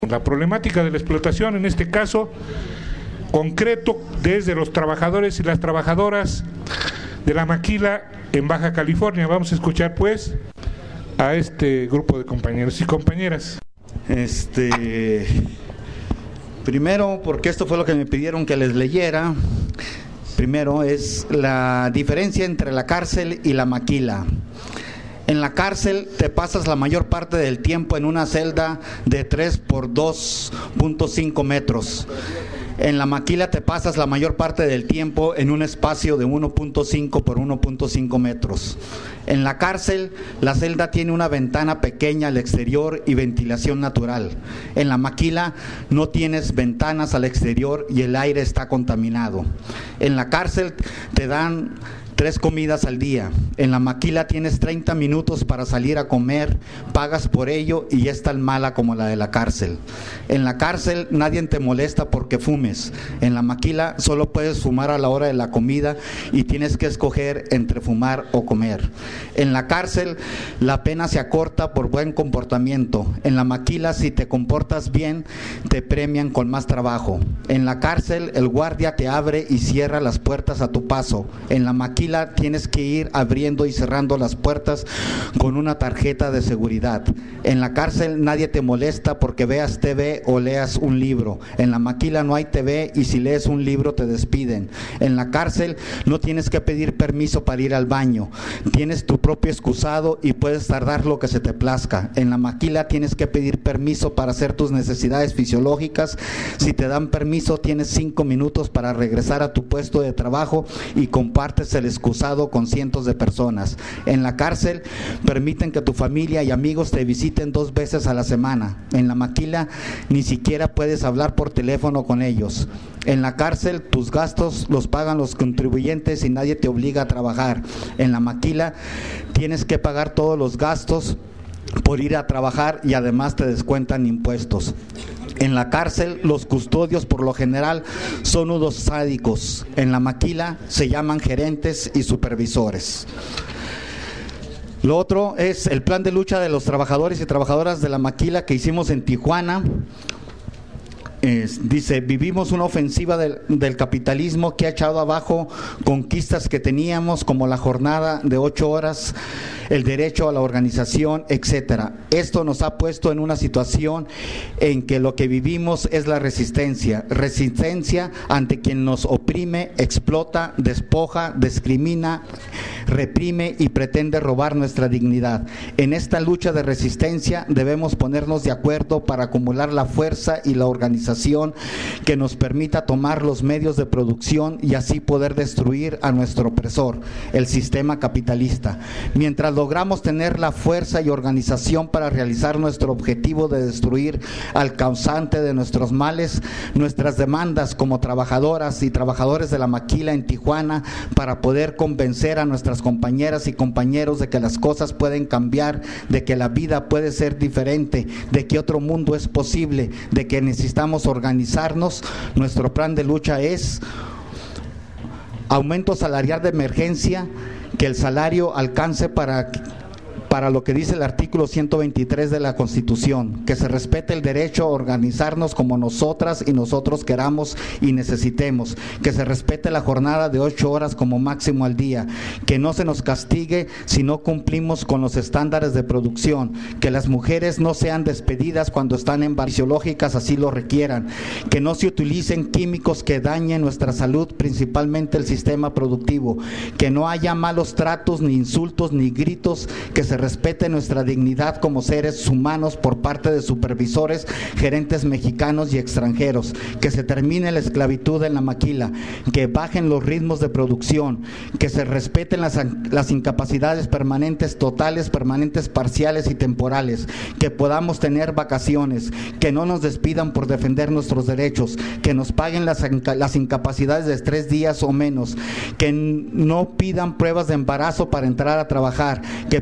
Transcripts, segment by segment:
La problemática de la explotación, en este caso concreto, desde los trabajadores y las trabajadoras de la maquila en Baja California. Vamos a escuchar pues a este grupo de compañeros y compañeras. Primero, porque esto fue lo que me pidieron que les leyera. Primero es la diferencia entre la cárcel y la maquila. En la cárcel te pasas la mayor parte del tiempo en una celda de 3 por 2.5 metros. En la maquila te pasas la mayor parte del tiempo en un espacio de 1.5 por 1.5 metros. En la cárcel, la celda tiene una ventana pequeña al exterior y ventilación natural. En la maquila no tienes ventanas al exterior y el aire está contaminado. En la cárcel te dan 3 comidas al día. En la maquila tienes 30 minutos para salir a comer, pagas por ello y es tan mala como la de la cárcel. En la cárcel nadie te molesta porque fumes. En la maquila solo puedes fumar a la hora de la comida y tienes que escoger entre fumar o comer. En la cárcel la pena se acorta por buen comportamiento. En la maquila, si te comportas bien, te premian con más trabajo. En la cárcel el guardia te abre y cierra las puertas a tu paso. En la maquila tienes que ir abriendo y cerrando las puertas con una tarjeta de seguridad. En la cárcel nadie te molesta porque veas TV o leas un libro. En la maquila no hay TV y si lees un libro te despiden. En la cárcel no tienes que pedir permiso para ir al baño. Tienes tu propio excusado y puedes tardar lo que se te plazca. En la maquila tienes que pedir permiso para hacer tus necesidades fisiológicas. Si te dan permiso, tienes 5 minutos para regresar a tu puesto de trabajo y compartes el excusado con cientos de personas. En la cárcel permiten que tu familia y amigos te visiten 2 veces a la semana. En la maquila ni siquiera puedes hablar por teléfono con ellos. En la cárcel tus gastos los pagan los contribuyentes y nadie te obliga a trabajar. En la maquila tienes que pagar todos los gastos por ir a trabajar y además te descuentan impuestos. En la cárcel los custodios por lo general son unos sádicos. En la maquila se llaman gerentes y supervisores. Lo otro es el plan de lucha de los trabajadores y trabajadoras de la maquila que hicimos en Tijuana. Dice, vivimos una ofensiva del capitalismo que ha echado abajo conquistas que teníamos, como la jornada de 8 horas, el derecho a la organización, etcétera. Esto nos ha puesto en una situación en que lo que vivimos es la resistencia ante quien nos oprime, explota, despoja, discrimina, reprime y pretende robar nuestra dignidad. En esta lucha de resistencia debemos ponernos de acuerdo para acumular la fuerza y la organización que nos permita tomar los medios de producción y así poder destruir a nuestro opresor, el sistema capitalista. Mientras logramos tener la fuerza y organización para realizar nuestro objetivo de destruir al causante de nuestros males, nuestras demandas como trabajadoras y trabajadores de la maquila en Tijuana, para poder convencer a nuestras compañeras y compañeros de que las cosas pueden cambiar, de que la vida puede ser diferente, de que otro mundo es posible, de que necesitamos organizarnos. Nuestro plan de lucha es aumento salarial de emergencia, que el salario alcance para lo que dice el artículo 123 de la Constitución, que se respete el derecho a organizarnos como nosotras y nosotros queramos y necesitemos, que se respete la jornada de 8 horas como máximo al día, que no se nos castigue si no cumplimos con los estándares de producción, que las mujeres no sean despedidas cuando están en fisiológicas así lo requieran, que no se utilicen químicos que dañen nuestra salud, principalmente el sistema productivo, que no haya malos tratos, ni insultos, ni gritos, que se respete nuestra dignidad como seres humanos por parte de supervisores, gerentes mexicanos y extranjeros, que se termine la esclavitud en la maquila, que bajen los ritmos de producción, que se respeten las incapacidades permanentes, totales, permanentes, parciales y temporales, que podamos tener vacaciones, que no nos despidan por defender nuestros derechos, que nos paguen las incapacidades de 3 días o menos, que no pidan pruebas de embarazo para entrar a trabajar, que permitan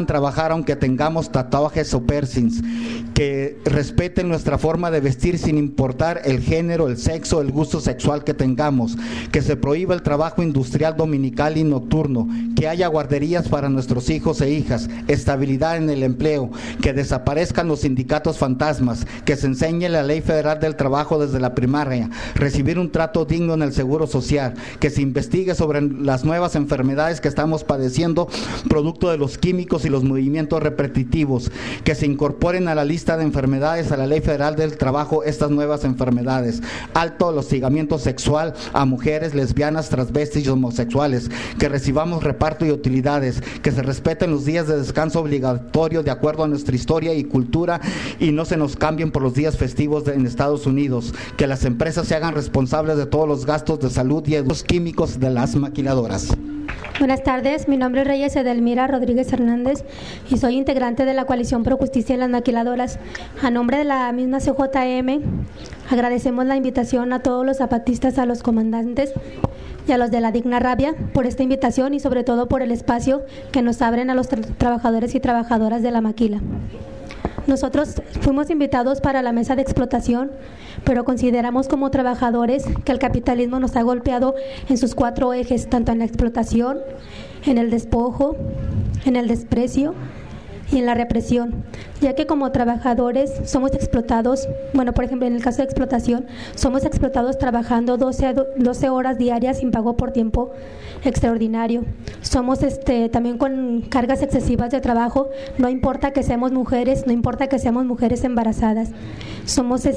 puedan trabajar aunque tengamos tatuajes o piercings, que respeten nuestra forma de vestir sin importar el género, el sexo, el gusto sexual que tengamos, que se prohíba el trabajo industrial dominical y nocturno, que haya guarderías para nuestros hijos e hijas, estabilidad en el empleo, que desaparezcan los sindicatos fantasmas, que se enseñe la Ley Federal del Trabajo desde la primaria, recibir un trato digno en el Seguro Social, que se investigue sobre las nuevas enfermedades que estamos padeciendo producto de los químicos y los movimientos repetitivos, que se incorporen a la lista de enfermedades a la Ley Federal del Trabajo estas nuevas enfermedades, alto el hostigamiento sexual a mujeres, lesbianas, transvestis y homosexuales, que recibamos reparto y utilidades, que se respeten los días de descanso obligatorio de acuerdo a nuestra historia y cultura y no se nos cambien por los días festivos en Estados Unidos, que las empresas se hagan responsables de todos los gastos de salud y los químicos de las maquiladoras. Buenas tardes, mi nombre es Reyes Edelmira Rodríguez Hernández y soy integrante de la Coalición Pro Justicia en las Maquiladoras. A nombre de la misma CJM, agradecemos la invitación a todos los zapatistas, a los comandantes y a los de la Digna Rabia por esta invitación y sobre todo por el espacio que nos abren a los trabajadores y trabajadoras de la maquila. Nosotros fuimos invitados para la mesa de explotación, pero consideramos como trabajadores que el capitalismo nos ha golpeado en sus 4 ejes, tanto en la explotación, en el despojo, en el desprecio y en la represión, ya que como trabajadores somos explotados, bueno, por ejemplo, en el caso de explotación, somos explotados trabajando 12 horas diarias sin pago por tiempo extraordinario. Somos también con cargas excesivas de trabajo, no importa que seamos mujeres, no importa que seamos mujeres embarazadas. Somos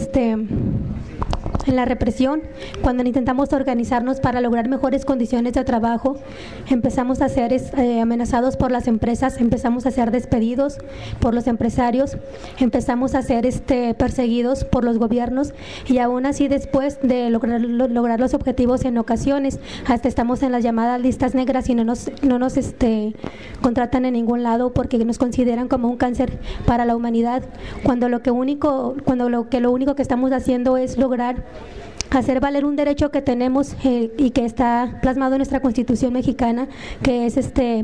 en la represión, cuando intentamos organizarnos para lograr mejores condiciones de trabajo, empezamos a ser amenazados por las empresas, empezamos a ser despedidos por los empresarios, empezamos a ser perseguidos por los gobiernos y aún así después de lograr los objetivos en ocasiones, hasta estamos en las llamadas listas negras y no nos contratan en ningún lado porque nos consideran como un cáncer para la humanidad, cuando lo único que estamos haciendo es lograr hacer valer un derecho que tenemos y que está plasmado en nuestra Constitución mexicana, que es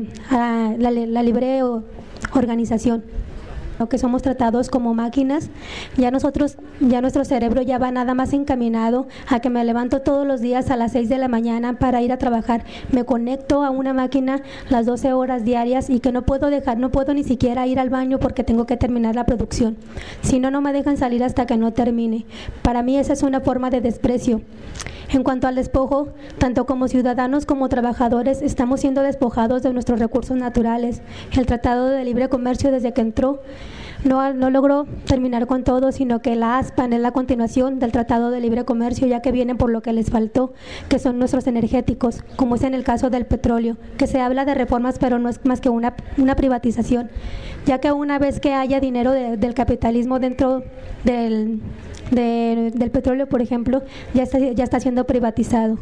la libre organización. Lo que somos tratados como máquinas, ya nuestro cerebro ya va nada más encaminado a que me levanto todos los días a las 6 de la mañana para ir a trabajar, me conecto a una máquina las 12 horas diarias y que no puedo ni siquiera ir al baño porque tengo que terminar la producción, si no, no me dejan salir hasta que no termine. Para mí esa es una forma de desprecio. En cuanto al despojo, tanto como ciudadanos como trabajadores estamos siendo despojados de nuestros recursos naturales. El Tratado de Libre Comercio desde que entró no logró terminar con todo, sino que la ASPAN es la continuación del Tratado de Libre Comercio, ya que vienen por lo que les faltó, que son nuestros energéticos, como es en el caso del petróleo, que se habla de reformas, pero no es más que una privatización, ya que una vez que haya dinero del capitalismo dentro del petróleo, por ejemplo, ya está siendo privatizado.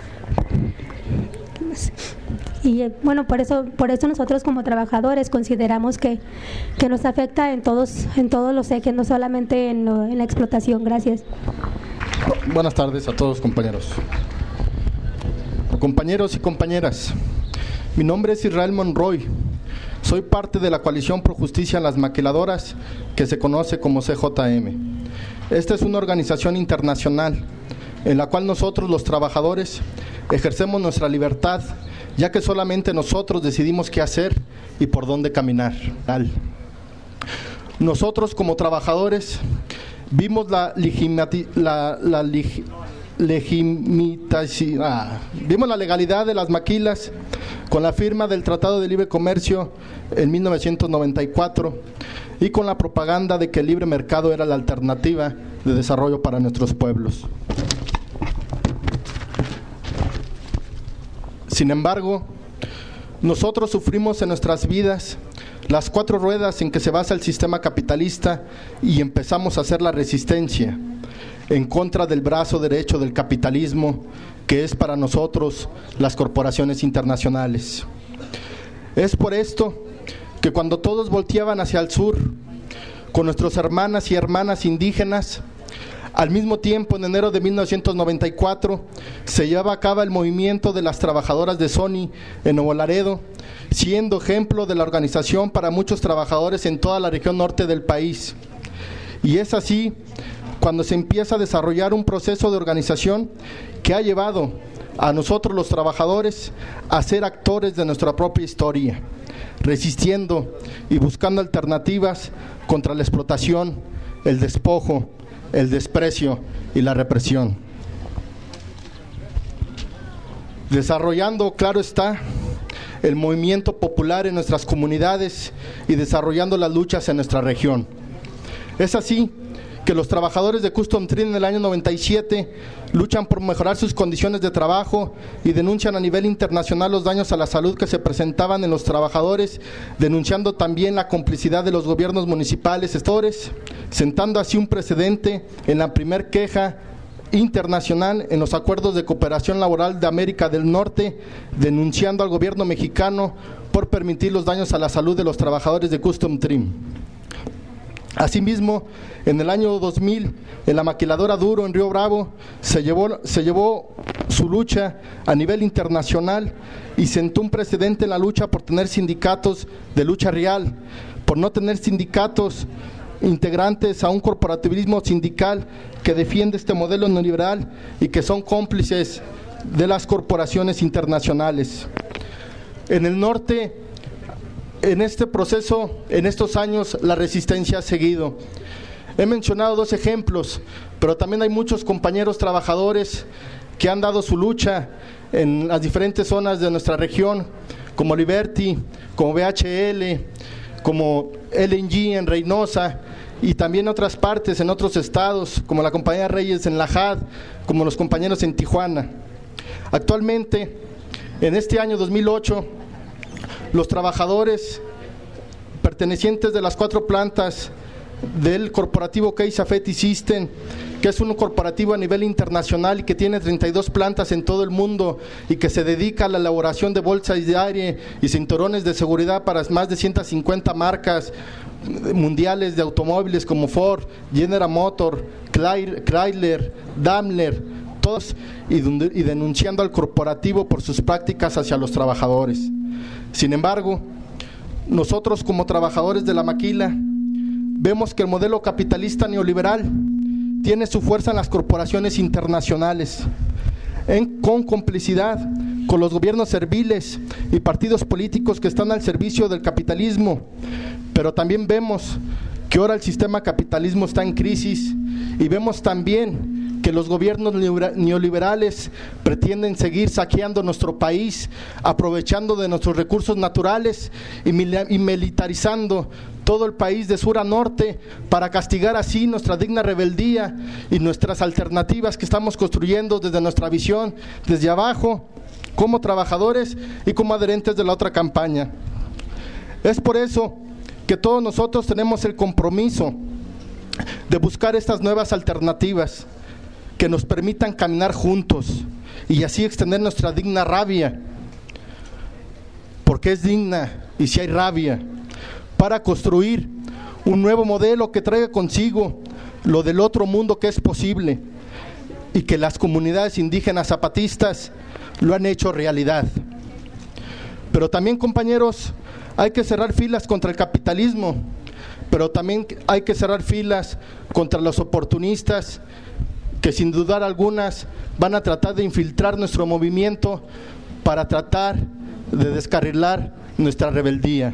Y bueno, por eso nosotros como trabajadores consideramos que nos afecta en todos los ejes, no solamente en la explotación. Gracias. Buenas tardes a todos, compañeros y compañeras. Mi nombre es Israel Monroy. Soy parte de la Coalición Pro Justicia en las Maquiladoras, que se conoce como CJM. Esta es una organización internacional en la cual nosotros, los trabajadores, ejercemos nuestra libertad, ya que solamente nosotros decidimos qué hacer y por dónde caminar. Nosotros como trabajadores vimos vimos la legalidad de las maquilas con la firma del Tratado de Libre Comercio en 1994 y con la propaganda de que el libre mercado era la alternativa de desarrollo para nuestros pueblos. Sin embargo, nosotros sufrimos en nuestras vidas las 4 ruedas en que se basa el sistema capitalista y empezamos a hacer la resistencia en contra del brazo derecho del capitalismo, que es para nosotros las corporaciones internacionales. Es por esto que cuando todos volteaban hacia el sur, con nuestras hermanas y hermanas indígenas, Al mismo tiempo, en enero de 1994, se llevaba a cabo el movimiento de las trabajadoras de Sony en Nuevo Laredo, siendo ejemplo de la organización para muchos trabajadores en toda la región norte del país. Y es así cuando se empieza a desarrollar un proceso de organización que ha llevado a nosotros los trabajadores a ser actores de nuestra propia historia, resistiendo y buscando alternativas contra la explotación, el despojo, el desprecio y la represión. Desarrollando, claro está, el movimiento popular en nuestras comunidades y desarrollando las luchas en nuestra región. Es así que los trabajadores de Custom Trim en el año 97 luchan por mejorar sus condiciones de trabajo y denuncian a nivel internacional los daños a la salud que se presentaban en los trabajadores, denunciando también la complicidad de los gobiernos municipales, estatales, sentando así un precedente en la primer queja internacional en los acuerdos de cooperación laboral de América del Norte, denunciando al gobierno mexicano por permitir los daños a la salud de los trabajadores de Custom Trim. Asimismo, en el año 2000, en la maquiladora Duro en Río Bravo, se llevó su lucha a nivel internacional y sentó un precedente en la lucha por tener sindicatos de lucha real, por no tener sindicatos integrantes a un corporativismo sindical que defiende este modelo neoliberal y que son cómplices de las corporaciones internacionales. En el norte, en este proceso, en estos años, la resistencia ha seguido. He mencionado dos ejemplos, pero también hay muchos compañeros trabajadores que han dado su lucha en las diferentes zonas de nuestra región, como Liberty, como BHL, como LNG en Reynosa, y también en otras partes, en otros estados, como la compañía Reyes en La JAD, como los compañeros en Tijuana. Actualmente, en este año 2008, los trabajadores pertenecientes de las 4 plantas del corporativo Case Affetti System, que es un corporativo a nivel internacional y que tiene 32 plantas en todo el mundo y que se dedica a la elaboración de bolsas de aire y cinturones de seguridad para más de 150 marcas mundiales de automóviles como Ford, General Motors, Chrysler, Daimler, todos, y denunciando al corporativo por sus prácticas hacia los trabajadores. Sin embargo, nosotros como trabajadores de la maquila vemos que el modelo capitalista neoliberal tiene su fuerza en las corporaciones internacionales, con complicidad con los gobiernos serviles y partidos políticos que están al servicio del capitalismo, pero también vemos que ahora el sistema capitalismo está en crisis y vemos también que los gobiernos neoliberales pretenden seguir saqueando nuestro país, aprovechando de nuestros recursos naturales y militarizando todo el país de sur a norte para castigar así nuestra digna rebeldía y nuestras alternativas que estamos construyendo desde nuestra visión, desde abajo, como trabajadores y como adherentes de la otra campaña. Es por eso que todos nosotros tenemos el compromiso de buscar estas nuevas alternativas que nos permitan caminar juntos y así extender nuestra digna rabia, porque es digna y si hay rabia, para construir un nuevo modelo que traiga consigo lo del otro mundo que es posible y que las comunidades indígenas zapatistas lo han hecho realidad. Pero también, compañeros, hay que cerrar filas contra el capitalismo, pero también hay que cerrar filas contra los oportunistas que sin dudar algunas van a tratar de infiltrar nuestro movimiento para tratar de descarrilar nuestra rebeldía.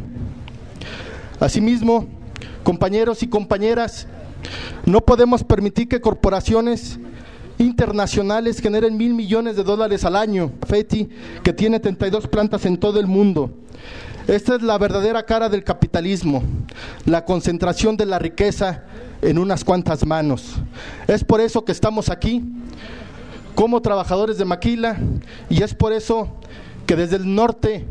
Asimismo, compañeros y compañeras, no podemos permitir que corporaciones internacionales generen $1,000 millones al año. Affetti, que tiene 32 plantas en todo el mundo. Esta es la verdadera cara del capitalismo, la concentración de la riqueza en unas cuantas manos. Es por eso que estamos aquí como trabajadores de maquila y es por eso que desde el norte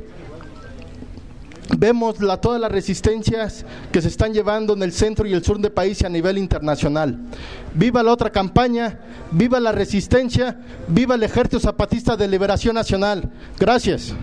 vemos todas las resistencias que se están llevando en el centro y el sur del país y a nivel internacional. Viva la otra campaña, viva la resistencia, viva el Ejército Zapatista de Liberación Nacional. Gracias.